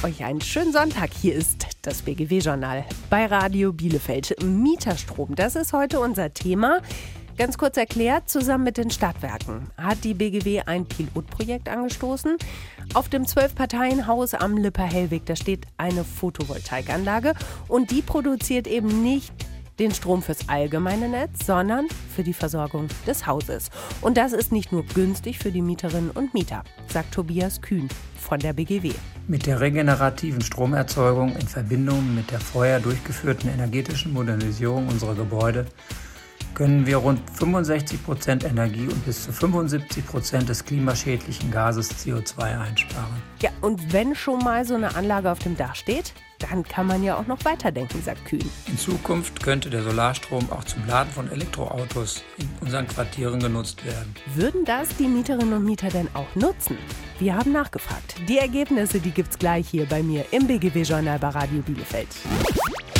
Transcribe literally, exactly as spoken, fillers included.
euch einen schönen Sonntag. Hier ist das B G W-Journal bei Radio Bielefeld. Mieterstrom, das ist heute unser Thema. Ganz kurz erklärt, zusammen mit den Stadtwerken hat die B G W ein Pilotprojekt angestoßen. Auf dem Zwölf-Parteien-Haus am Lippe-Hellweg, da steht eine Photovoltaikanlage und die produziert eben nicht den Strom fürs allgemeine Netz, sondern für die Versorgung des Hauses. Und das ist nicht nur günstig für die Mieterinnen und Mieter, sagt Tobias Kühn von der B G W. Mit der regenerativen Stromerzeugung in Verbindung mit der vorher durchgeführten energetischen Modernisierung unserer Gebäude können wir rund fünfundsechzig Prozent Energie und bis zu fünfundsiebzig Prozent des klimaschädlichen Gases C O zwei einsparen. Ja, und wenn schon mal so eine Anlage auf dem Dach steht, dann kann man ja auch noch weiterdenken, sagt Kühn. In Zukunft könnte der Solarstrom auch zum Laden von Elektroautos in unseren Quartieren genutzt werden. Würden das die Mieterinnen und Mieter denn auch nutzen? Wir haben nachgefragt. Die Ergebnisse, die gibt's gleich hier bei mir im B G W-Journal bei Radio Bielefeld.